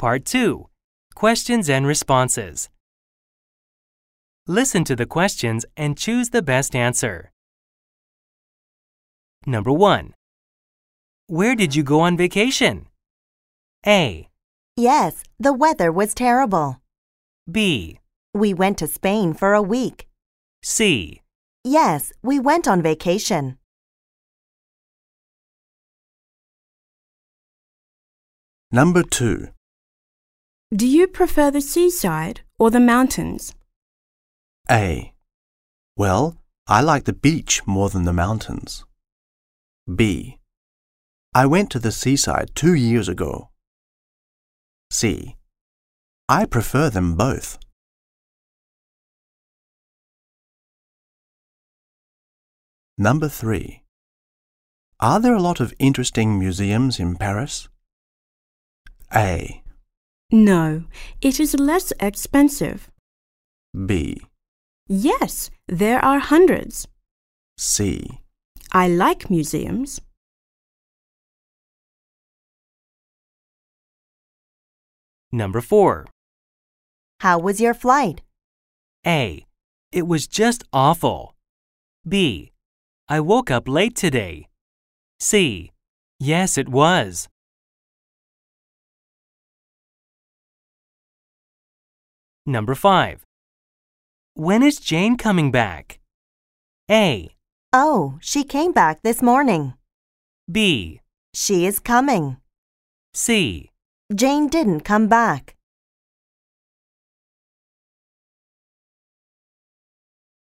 Part 2. Questions and responses. Listen to the questions and choose the best answer. Number 1. Where did you go on vacation? A. Yes, the weather was terrible. B. We went to Spain for a week. C. Yes, we went on vacation. Number 2. Do you prefer the seaside or the mountains? A. Well, I like the beach more than the mountains. B. I went to the seaside 2 years ago. C. I prefer them both. Number 3. Are there a lot of interesting museums in Paris? A. No, it is less expensive. B. Yes, there are hundreds. C. I like museums. Number 4. How was your flight? A. It was just awful. B. I woke up late today. C. Yes, it was. Number 5. When is Jane coming back? A. Oh, she came back this morning. B. She is coming. C. Jane didn't come back.